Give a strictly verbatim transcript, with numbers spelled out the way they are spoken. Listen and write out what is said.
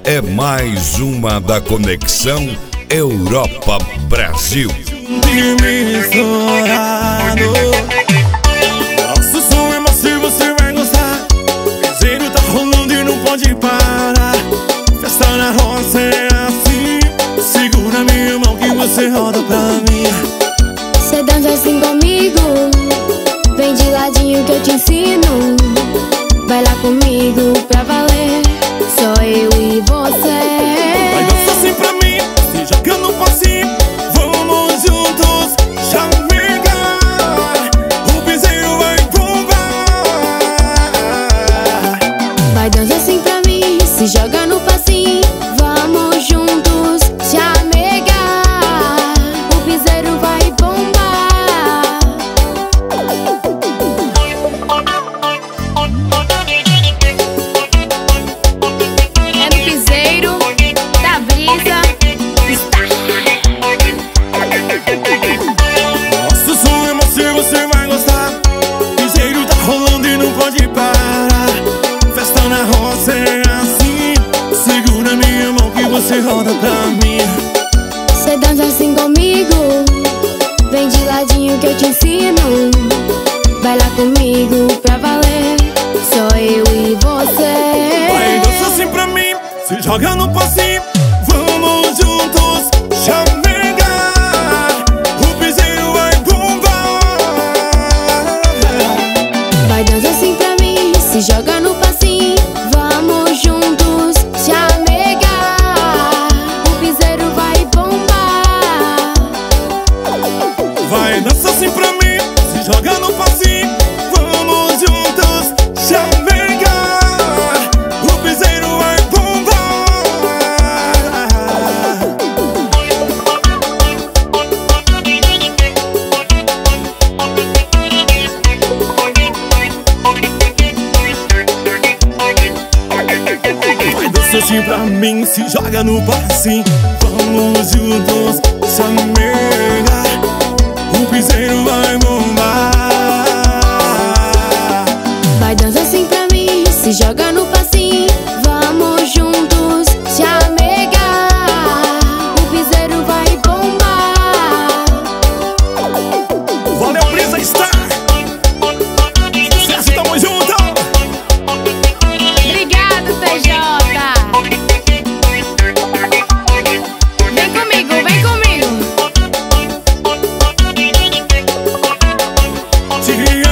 é mais uma da Conexão Europa-Brasil. Nosso som é macio, você vai gostar. Piseiro tá rolando e não pode parar. Festa na roça é assim. Segura minha mão que você roda pra mim. Cê dança assim comigo, vem de ladinho que eu te ensino. Vai lá comigo pra valer, só eu e você. Vai dançar assim pra mim, se joga no passinho. Vamos juntos chamegar. O piseiro vai bombar. Vai dançar assim pra mim, se joga no passinho. Vamos juntos chamegar. O piseiro vai bombar. É no piseiro da brisa. Nosso som é macio, você vai gostar. Piseiro tá rolando e não pode parar. Festa na roça é assim. Segura minha mão que você roda pra mim. Cê dança assim comigo, vem de ladinho que eu te ensino. Vai lá comigo pra valer, só eu e você. Vai dançar assim pra mim, se joga no passinho. Vamos juntos chamegar. O piseiro vai bombar. Vai dançar assim pra mim, se joga no passinho. Vamos juntos chamegar. O piseiro vai bombar. Vai dançar assim pra mim, se joga no passinho. Vamos juntos chamegar. O piseiro vai bombar. Vai dançar assim pra mim, se joga no passinho. Vamos juntos chamegar. O piseiro vai bombar. Vai dançar assim pra mim, se joga no passinho. Vamos juntos chamegar. O piseiro vai bombar. Valeu, Brisa Star. Sucesso, tamo junto. Obrigado, T J. Vem comigo, vem comigo. Tigre